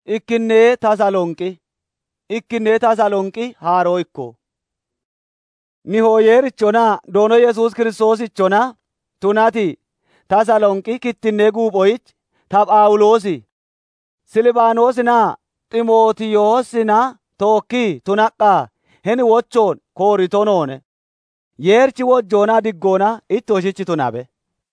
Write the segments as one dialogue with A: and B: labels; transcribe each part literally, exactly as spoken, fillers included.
A: Ikkinnee Tasalonqi Ikkinnee Tasalonqi haaroykko Nihoyeerichona doono Yesuus Kiristoosichona tunati Tasalonqi kittinnee guuphoyich ta Phaawulosi Silibaanosina Ximootiyosina tookki tunaqqa heni wochoon kooritonoone yeerchi wojjoona diggoona ittoshichi tunabe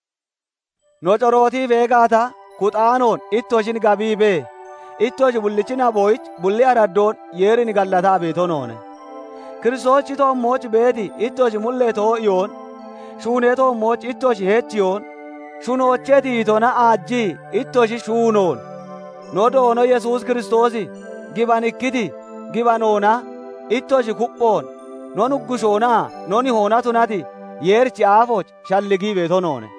A: nocorootii beegaata kuxaanoon ittoshin gabiibee ittoshi bullichina boyich bulli araddoon yeerin gallataa beetonoone Kiristoosi toommoch beeti ittoshi mullee too'iyoon shuunee toommoch ittoshi heechiyoon shunoochee tiitona aajjii ittoshi shuunoon no doono Yesuus Kiristoosi gibanikkiti gibanoona ittoshi kuphoon no nuggushoonaa no nihoona tunati yeerchi aafoch shalligii beetonoone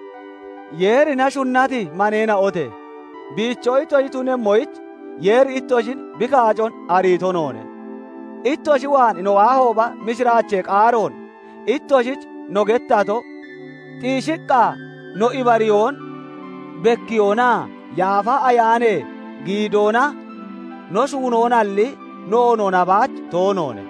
A: yeerina shunnati maneena ote biicho ittoshi tunemmoyich yeeri ittoshin bikaacon ariitonoone ittoshi waan no waahooba mishiraachee qaaroon ittoshich no gettato xiishiqqaa no ibariyoon bekkiyoonaa yaafa ayaanee giidoona no shuunoonalli no ononabaach toonoone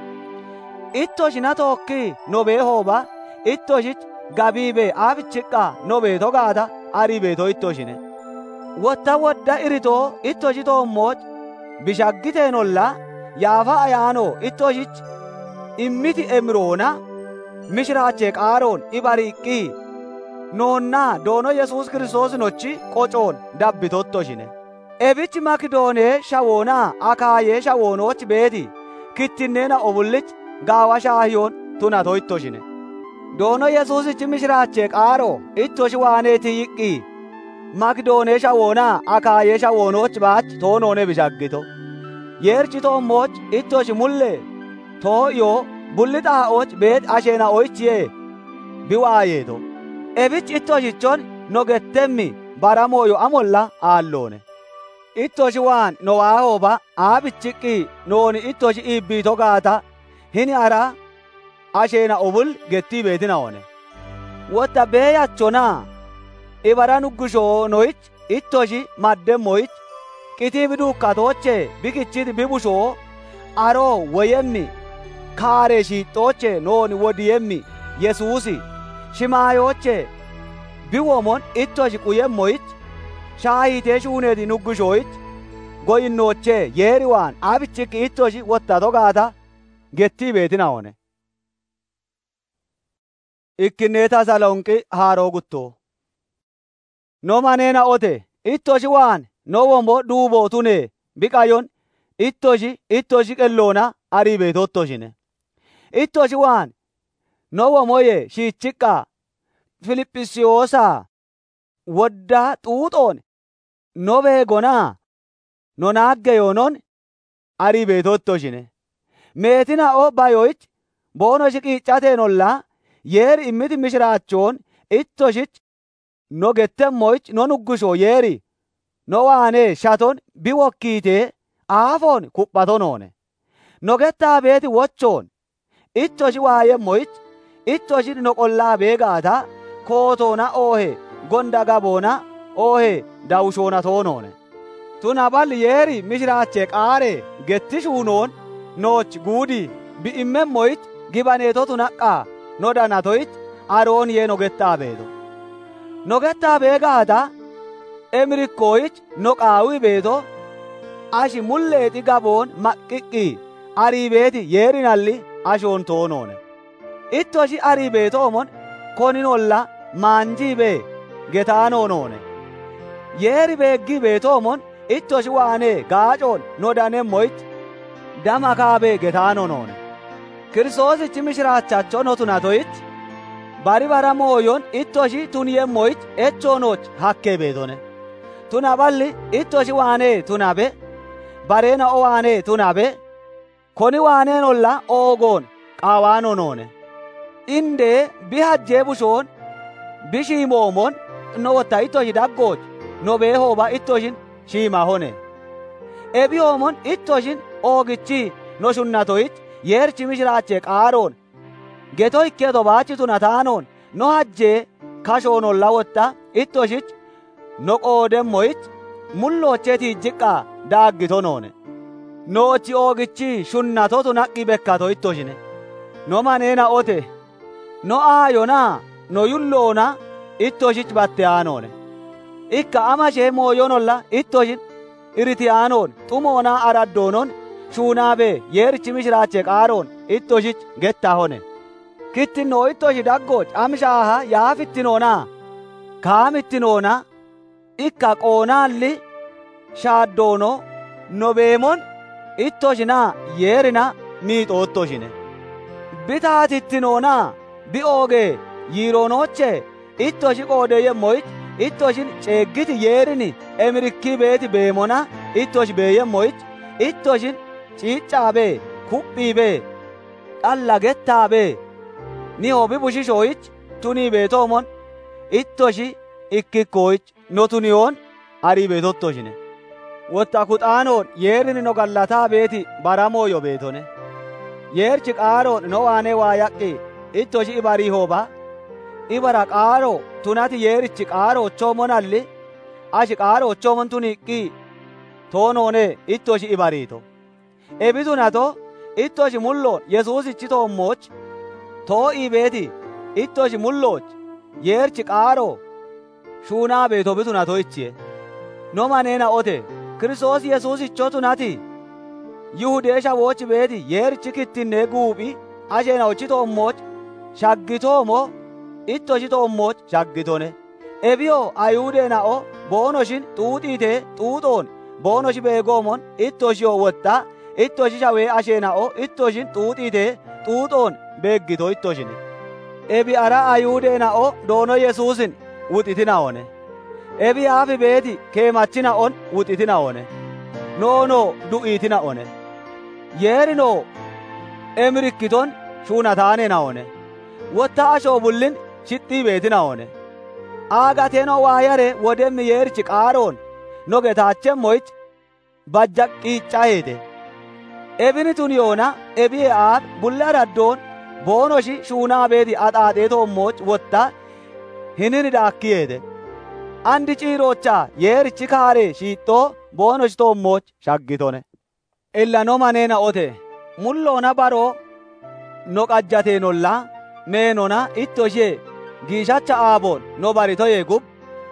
A: ittoshina tookki no beehooba ittoshich gabiibee aafichiqqaa no beeto gaata arii beeto ittoshine wotta wodda iritoo ittoshi toommoch bishaggiteenolla yaafa ayaanoo ittoshich immiti emiroona mishiraachee qaaroon ibariiqqii noonnaa doono Yesuus Kiristoosinochi qocoon dabbitottoshine ebich makidoonee shawoonaa akaayee shawoonoch beeti kittinneena obullich gaawa shaahiyoon tunato ittoshine doono Yesuusichi mishiraachee qaaroo ittoshi waaneeti yiqqii makidoonee shawoonaa akaayee shawoonoch baach toonoone bishaggito yeerchi toommoch ittoshi mullee too'iyoo bulli xaa'och beet asheena oyichiyee biwaayeeto ebich ittoshichon no gettemmi baramooyo amolla aalloone ittoshi waan no waahooba aabichiqqii nooni ittoshi iibbiito gaata hini ara asheena obul gettii beetinaone wotta beeyachonaa ibara nuggushonoich ittoshi maddemmoich qitii biduukkatoochee bikichiti bibushoo aroo woyemmi kaare shiixxoochee nooni wodiyemmi Yesuusi shimaayoochee biwomon ittoshi quyemmoich shaayitee shuuneeti nuggushoich goyinnoochee yeeri waan aabichiqqi ittoshi wottato gaata gettii beetinaone Ikkinnee Tasalonqi haaroo guttoo no maneena ote ittoshi waan no wombo duubootunee biqayon ittoshi ittoshi qelloona arii beetottoshine ittoshi waan no womoye shiichiqqaa Filiphisiyosaa woddaa xuuxoon no beegonaa no naaggeyonon arii beetottoshine meetina o bayoich boonoshi qiiccateenolla yeeri immiti mishiraachoon ittoshich no gettemmoich no nuggusho yeeri no waanee shaton biwokkiitee aafoon kuphatonoone no gettaa beeti wochoon ittoshi waayemmoich ittoshi no qollaa beegaata kootoona oohe gonda gaboona oohe dawushoona toonoone tunabal yeeri mishiraachee qaaree getti shuunoon nooch guudi bi'immemmoich gibaneeto tunaqqaa no danatoich aroon yee no gettaa beeto no gettaa beegaata emirikkoyich no qaawi beeto ashi mulleeti gaboon maqqiqqii arii beeti yeerinalli ashoon toonoone ittoshi arii beetoomon koninolla maanjii bee getaanoonoone yeeri beeggii beetoomon ittoshi waanee gaacoon no danemmoich damakaabee getaanonoone Kiristoosichi mishiraachacho no tunatoich bari bara mooyon ittoshi tuniyemmoich echoonoch hakkee beetone tunaballi ittoshi waanee tunabe bareena o waanee tunabe koni waaneenolla oogoon qaawaanonoone indee bihajjee bushoon bishiimoomon no wotta ittoshi daggooch no beehooba ittoshin shiimahone ebiyoomon ittoshin oogichi no shunnatoich yeerchi mishiraachee qaaroon geto ikkeeto baachi tunataanoon no hajjee kashoonolla wotta ittoshich no qoodemmoich mulloochee tiijjiqqaa daaggito noone noochi oogichi shunnatotu naqqi bekkato ittoshine no maneena ote no aayona no yulloona ittoshich batte aanone ikka amashee mooyonolla ittoshin iritiyaanoon xumoona araddoonon shuunaabe yeerichi mishiraache qaaroon ittoshich gettahone kittinnoo ittoshi daggooch amshaaha yaafittinoonaa kaamittinoona ikka qoonaalli shaaddoono nobeemon ittoshinaa yeerina miixoottoshine bitaatittinoonaa bi'oogee yiiroonoche ittoshi qoodeeyemmoyich ittoshin ceeggiti yeerini emirikkii beeti beemona ittoshi beeyemmoyich ittoshin ciiccaabee kuphiibee dhalla gettaabee nihobi bushishooyich tunii beetoomon ittoshi ikkikkooyich no tuniyoon arii beetottoshine wotta kuxaanoon yeerini no gallataa beeti baramooyo beetone yeerchi qaaroon no waane waa yaqqi ittoshi ibarii hooba ibara qaaro tunati yeerichi qaaroochoomonalli ashi qaaroochoomon tuniqqi toonoone ittoshi ibariito ebitunato ittoshi mulloon yesuusichi toommooch too'ii beeti ittoshi mullooch yeerchi qaaroo shuunaa beeto bitunato ichiye no maneena ote Kiristoos yesuusicho tunati yihudeesha woochi beeti yeerichi kittinnee guuphi asheena ochi toommooch shaggitoomo ittoshi toommooch shaggitone ebiyo ayuudeena'o boonoshin xuuxiitee xuuxoon boonoshi beegoomon ittoshiyoo wotta ittoshi shawee asheena'o ittoshin xuuxiitee xuuxoon beeggito ittoshine ebi ara ayuudeena'o doono yesuusin wuxitina'one ebi haafi beeti keemachina'on wuxitina'one noono du'iitina'one yeerinoo emirikkiton shuunataanena'one wotta ashoo bullin shixxii beetina'one aagateeno waayare wodemmi yeerichi qaaroon no getaachemmoyich bajjaqqiiccaheete ebini tuniyoona ebiye aaf bulle araddoon boonoshi shuunaa beeti axaaxee toommooch wotta hinini daakkiyeete andi ciiroochaa yeerichi kaaree shiixxoo boonoshi toommooch shaggitone illa no maneena ote mulloona baroo no qajjateenolla meenona ittoshee giishacha aaboon no baritoyee gub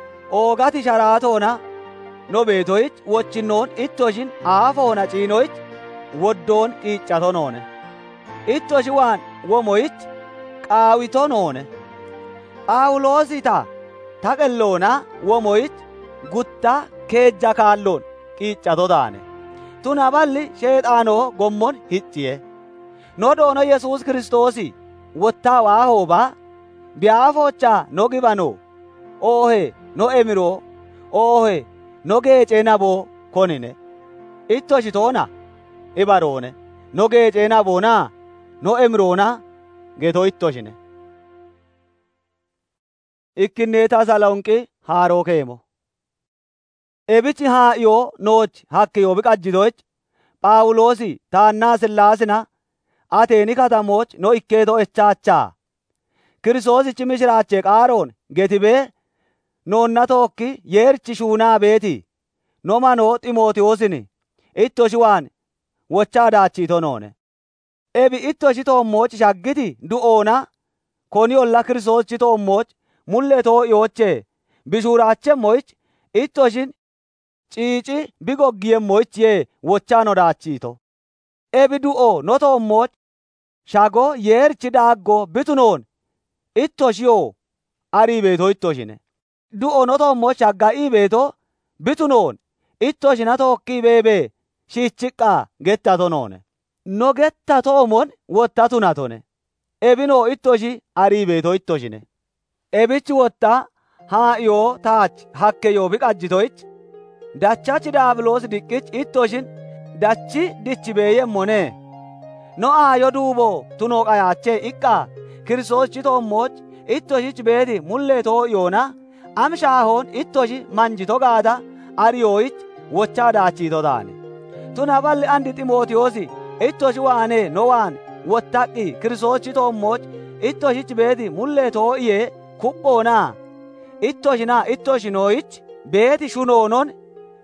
A: oogati sharaatoona no beetoyich wochinnoon ittoshin aafoona ciinoyich woddoon qiiccato ittoshi waan womoyich qaawito noone phaawuloosita taqelloona womoyich gutta keejja kaalloon qiiccato daane tuna balli sheexaanoo gommon hicciye no doono yesuus kiristoosi wottaa waa hoobaa biyaafochaa no gibanoo oohe no emiroo oohe no geeceenaboo konine ittoshi toona ibaroone no geeceenaboonaa no emiroona geto ittoshine ikkinnee tasalonqi haaroo keemo ebichi haa'iyoo nooch hakkiyoo biqajjitoch phaawuloosi taannaa sillaasina ateeni katamooch no ikkeeto echaachaa kiristoosichi mishiraache qaaroon getibee noonna tookki yeerichi shuunaa beeti no manoo ximootiyoosin ittoshi waan wochaa daachiito noone ebi ittoshi toommooch shaggiti du'oona koni olla kiristoosichi toommooch mulle too'iyoochee bishuuraachemmoyich ittoshin ciici bigoggiyemmoyich yee wochaa no daachiito ebi du'o no toommooch shago yeerichi daaggo bitunoon ittoshiyoo arii beeto ittoshine du'o no toommooch shagga'ii beeto bitunoon ittoshina tookkii beebee shiichiqqaa gettato noone no gettatoomon wotta tunatone ebinoo ittoshi arii beeto ittoshine ebichi wotta haa'iyoo taach hakkeyoo biqajjitoyich dachachi daabiloos diqqich ittoshin dachi dichi beeyemmone no aayo duuboo tunoo qayaachee iqqaa kiristoosichi toommooch ittoshich beeti mullee too'iyoona amshaahoon ittoshi manjito gaata ariyooyich wochaa daachiito taane tuna balli andi ximootiyoosi ittoshi waanee no waan wottaqqi kiristoosichi toommooch ittoshich beeti mullee too'iyee kuphoonaa ittoshinaa ittoshinooyich beeti shunoonon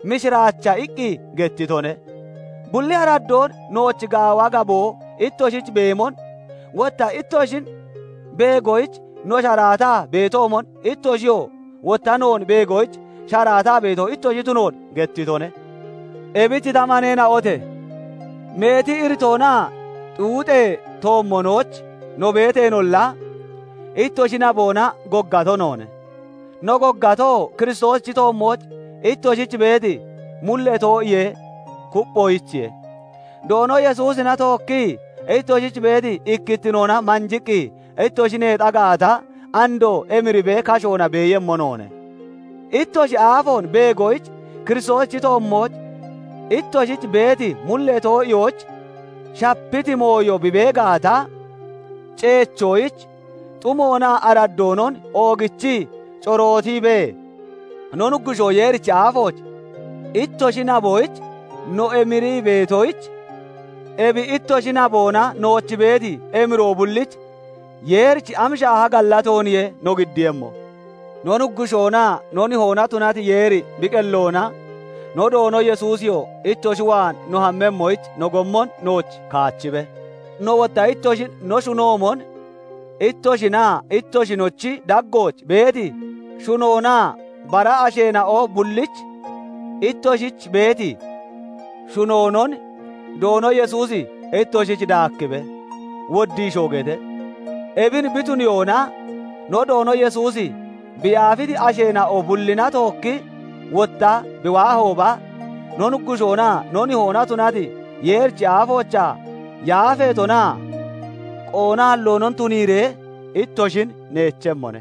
A: mishiraacha iqqi gettitone bulli haraddoon noochi gaawaa gaboo ittoshich beemon wotta ittoshin beegoyich no sharaataa beetoomon ittoshiyoo wotta noon beegoyich sharaataa beetoo ittoshitu noon gettitone ebichi tamanena ote meeti iritoonaa xuuxee toommonooch no beeteenollaa ittoshina boona goggato noone no goggatoo kiristoosichi toommooch ittoshich beeti mulletoo iyee kuphoyichiye doono yesuusina tookkii ittoshich beeti ikkittinoona manjiqqii ittoshinee xagaata andoo emiribee kashoona beeyemmo noone ittoshi aafoon beegoyich kiristoosichi toommooch ittoshich beeti mulletoo iyooch shappiti mooyo bibeegaata ceechoyich xumoonaa araddoonon oogichi corootii bee nonuggushoo yeerichi aafooch ittoshina booyich no emirii beetoyich ebi ittoshina boona noochi beeti emiroo bullich yeerichi amshaaha gallatooniye no giddiyemmo nonuggushonaa noni hoona tunati yeeri biqelloona no doono yesuusiyo ittoshi waan no hammemmoyich no gommon nooch kaachibe no wotta ittoshi no shunoomon ittoshinaa ittoshinochi daggooch beeti shunoonaa bara asheena'oo bullich ittoshich beeti shunoonon doono yesuusi ittoshich daakkibe woddiishoo gete ebin bitun yoona no doono yesuusi biyaafiti asheena'oo bullina tookki wotta biwaahooba nonuggushonaa noni hoona tunati yeerchi aafoocha yaafeetonaa qoonaallonon tuniiree ittoshin neechemmone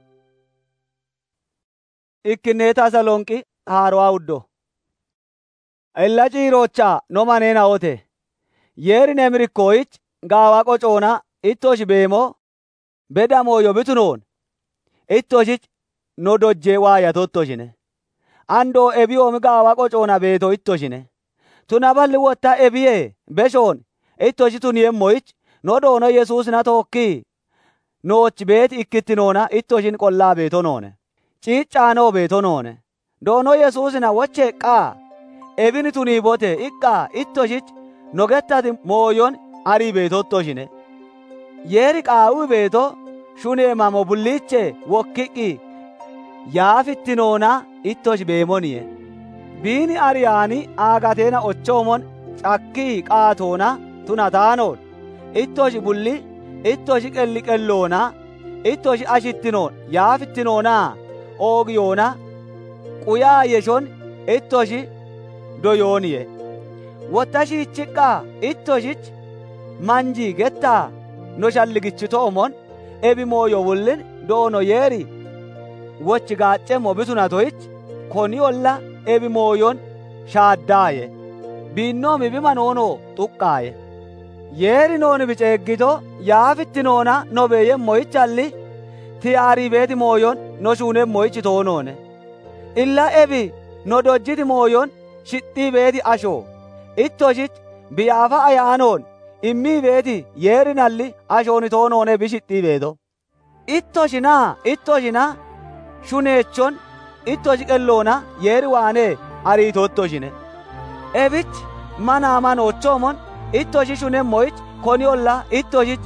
A: ikkinnee tasalonqi haaro'a uddo illa ciiroocha no maneena ote yeeri nemirikkoyich gaawa qocoona ittoshi beemo beda mooyo bitunoon ittoshich no dojjee waayatottoshine andoo ebiyoomi gaawa qocoona beeto ittoshine tuna balli wotta ebiyee beshoon ittoshi tuniyemmoyich no doono yesuusina tookkii nooch beeti ikkittinoona ittoshin qollaa beeto noone ciiccaanoo beeto noone doono yesuusina wocheeqqaa ebini tuniibote iqqaa ittoshich nogettati mooyon arii beetottoshine yeeri qaawii beeto shuneemamo bulliiche wokkiqqi yaafittinoona ittosh beemoniye biini ariyaani aagateena ochoomon cakkii qaatoona tunataanoon ittoshi bulli ittoshi qelli qelloona ittoshi ashittinoon yaafittinoonaa oogiyoona quyaa yeshon ittoshi doyooniye wotta shiichiqqaa ittoshich manjii gettaa no shalligichitoomon ebi mooyo wullin doono yeeri wochi gaaccemmo bitunatoyich koni olla ebi mooyon shaaddaaye biinnoomi bimanoonoo xuqqaaye yeeri nooni biceeggito yaafittinoona no beeyemmoyichalli tiyaarii beeti mooyon no shuunemmoyichi toonoone illa ebi no dojjiti mooyon shixxii beeti ashoo ittoshich biyaafa ayaanoon immii beeti yeerinalli ashooni toonoone bishixxii beeto ittoshinaa ittoshina shuneechon ittoshi qelloona yeeri waanee ariitottoshine ebich manaamanoochoomon ittoshi shunemmoyich koni olla ittoshich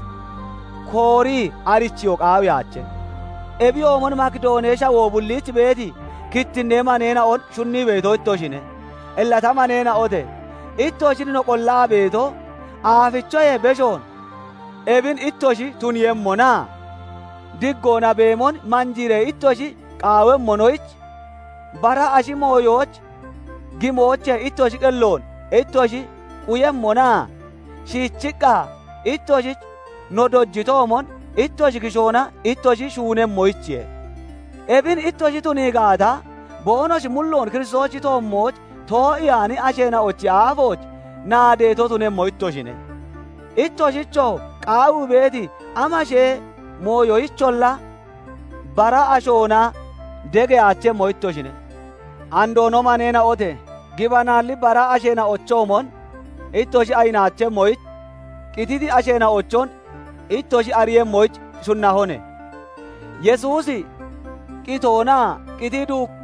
A: koorii arichiyo qaawiyaache ebiyoomon makidooneesha woobulliich beeti kittinnee maneena on shunnii beeto ittoshine illata maneena ote ittoshin no qollaa beeto aafichoye beshoon ebin ittoshi tuniyemmonaa diggoona beemon manjiire ittoshi qaawemmonoyich bara ashi mooyooch gimooche ittoshi qelloon ittoshi quyemmonaa shiichiqqaa ittoshich no dojjitoomon ittoshi kishoona ittoshi shuunemmoyichiye ebin ittoshi tuniigaata boonoshi mulloon kiristoochi toommooch too'iyaani asheena ochi aafooch naadeeto tunemmo ittoshine ittoshicho qaawu beeti amashee mooyoyicholla bara ashoona dege aachemmo ittoshine andoono maneena ote gibanaalli bara asheena ochoomon ittoshi ayinaachemmoyich qititi asheena ochon ittoshi ariyemmoyich shunnahone yesuusi qitoonaa qiti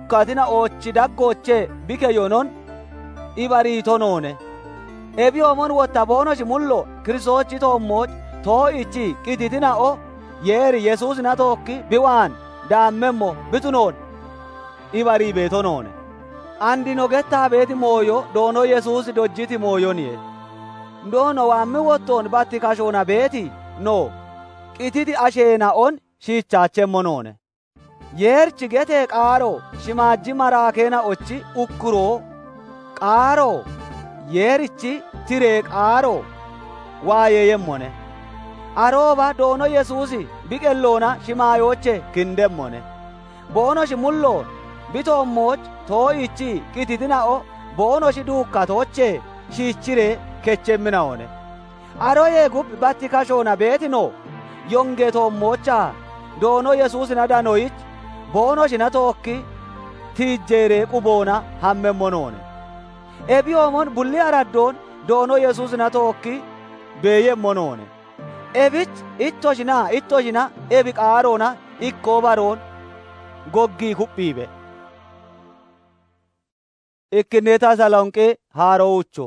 A: dukkatina oochi daggoche bikeyonon ibaritonoone ebiyoomon wotta boonoshi mullo Kiristoosi toommoch too'ichi qititina'o yeeri Yesuusina tookki biwaan daammemmo bitunoon ibarii beetonoone andi nogettaa beeti mooyo doono Yesuusi dojjiti mooyoniye doono waammi wottoon batti kashoona beeti no qititi asheena'on shiichaachemmonoone yeerchi getee qaaro shimaajji maraakeena ochi ukkuroo qaaro yeerichi tiree qaaro waayeeyemmone arooba doono Yesuusi biqelloona shimaayooche kindemmone boonoshi mulloon bitoommoch too'ichi qititina'o boonoshi duukkatooche shiichiree kechemminaone aroyee gubbi batti kashoona beetino yonge toommocha doono Yesuusina danoyich boonoshina tookki tiijjeeree quboona hammemmonoone ebiyoomon bulli araddoon doono Yesuusina tookki beeyemmonoone ebich ittoshina ittoshina ebi qaaroona ikkoo baroon goggii kuphiibe ikkinne Tasalonqe haarowucho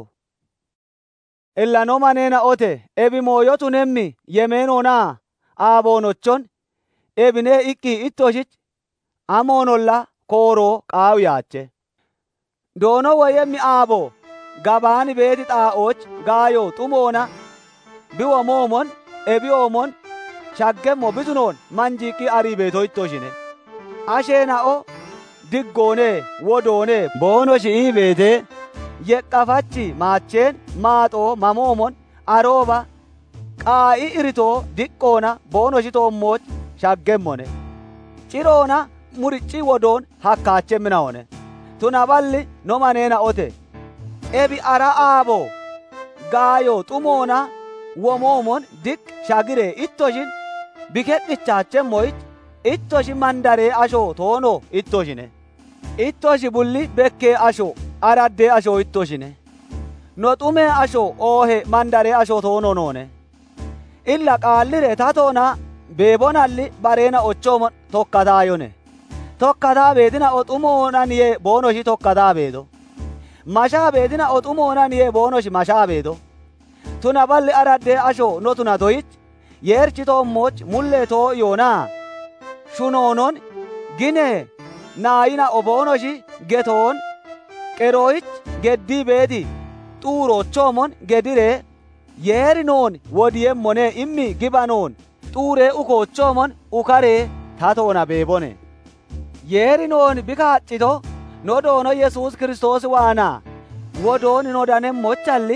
A: illano maneena ote ebi mooyotunemmi yemeenoonaa aaboonochon ebine ikki ittoshich amoonolla kooroo qaawiyaache doono woyemmi aabo gabaani beeti xaa'ooch gaayo xumoona biwo moomon ebiyoomon shaggemmo bitunoon manjiiqqi arii beeto ittoshine asheena'o diggoone wodoone boonoshi ii beete yeqqafachi maacheen maaxoo mamoomon arooba qaa'i iritoo diqqoona boonoshi toommooch shaggemmone ciroona muricci wodoon hakkaachemminaone tunaballi no maneena ote ebi ara aabo gaayo xumoona womoomon diq shagire ittoshin bikedhichaachemmoich ittoshi mandaree asho toono ittoshine ittoshi bulli bekkee asho araddee asho ittoshine no xumee asho oohe mandaree asho toono noone illa qaallire tatoona beebonalli bareena ochoomon tokkataayone tokkataa beetina o xumoonaniye boonoshi tokkataa beedo mashaa beetina o xumoonaniye boonoshi mashaa beedo tuna balli araddee asho no tuna toyich yeerchi toommoch mullee too'iyoonaa shunoonon gine naayina o boonoshi getoon qerooyich geddii beeti xuuroochoomon gediree yeeri noon wodiyemmone immi gibanoon xuuree ukoochoomon ukaree tatoona beebone yeeri noon bikaaccito no doono Yesuus Kiristoosi waanaa wodoon no danemmocchalli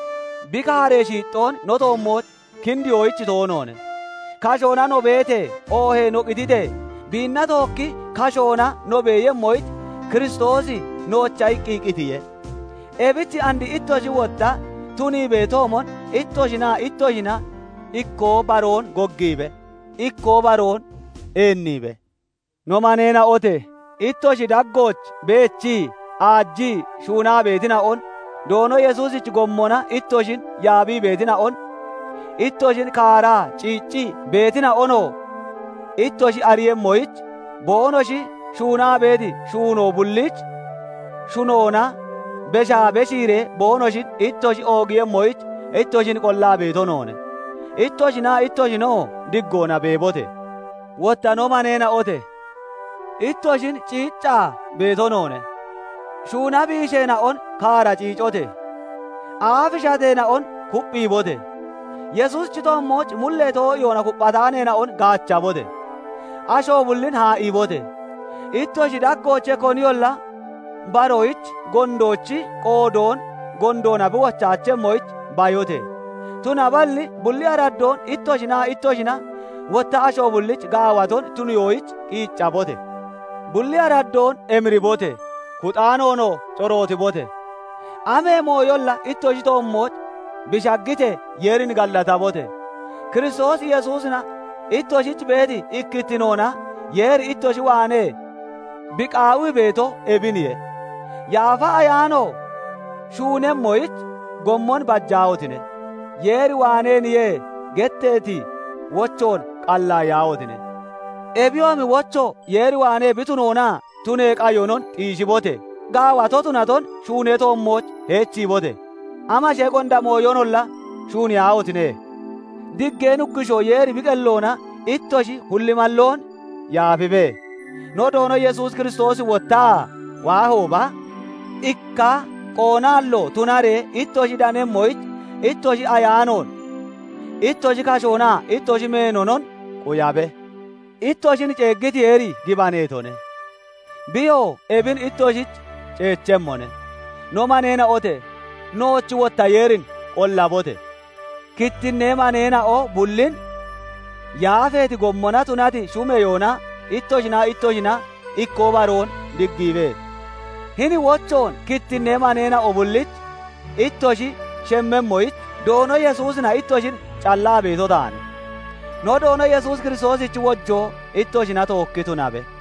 A: bikaaree shiixxoon no toommoch kindiyooyichi toonoone kashoona no beete oohee no qitite biinna tookki kashoona no beeyemmoyich Kiristoosi noocha iqqiiqitiye ebichi andi ittoshi wotta tunii beetoomon ittoshinaa ittoshina ikkoo baroon goggiibe ikkoo baroon eenniibe no maneena ote ittoshi daggooch beechii aajjii shuunaa beetina'on doono Yesuusich gommona ittoshin yaabii beetina'on ittoshin kaaraa ciiccii beetina'onoo ittoshi ariyemmoyich boonoshi shuunaa beeti shuunoo bullich shunoona beshaa beshiiree boonoshin ittoshi oogiyemmoyich ittoshin qollaa beetonoone ittoshinaa ittoshinoo diggoona beebote wotta no maneena ote ittoshin ciiccaa beetonoone shuuna biisheena'on kaara ciicote aafishateena'on kuphiibote Yesuuschi toommoch mullee too'iyoona kuphataaneena''on gaachabote ashoo bullin haa'iibote ittoshi daggooche koniyolla baroyich gondoochi qoodoon gondoona biwachaachemmoyich bayote tuna balli bulli araddoon ittoshinaa ittoshina wotta ashoo bullich gaawaton tuniyoyich qiiccabote bulli araddoon emribote kuxaanoono corootibote amee mooyolla ittoshi toommoch bishaggite yeerin gallatabote Kiristoos Yesuusina ittoshich beeti ikkittinoona yeeri ittoshi waanee biqaawi beeto ebiniye yaafa ayaanoo shuunemmoyich gommon bajjaawotine yeeri waaneeniyee getteeti wochoon qallaa yaawotine ebiyoomi wocho yeeri waanee bitunoonaa tunee qayonon xiishibote gaawato tunaton shuune toommoch heechiibote ama shee qonda mooyonolla shuuni yaa'otine diggeen ukkisho yeeri biqelloona ittoshi hullimalloon yaafibe no doono Yesuus Kiristoos wottaa waa hooba ikka qoonaallo tunare ittoshi danemmoich ittoshi ayaanon ittoshi kashoonaa ittoshi meenonon quyabe ittoshin ceeggiti eri gibaneetone biyo ebin ittoshich ceechemmone no maneena ote noochi wotta yeerin ollabote kittinnee maneena o bullin yaafeeti gommona tunati shumeyoona ittoshina ittoshina ikkoo baroon diggiibe hini wochoon kittinnee maneena o bullich ittoshi shemmemmoich doono Yesuusina ittoshin callaa beeto taane no doono Yesuus Kiristoosichi wojjoo ittoshina tookki tunabe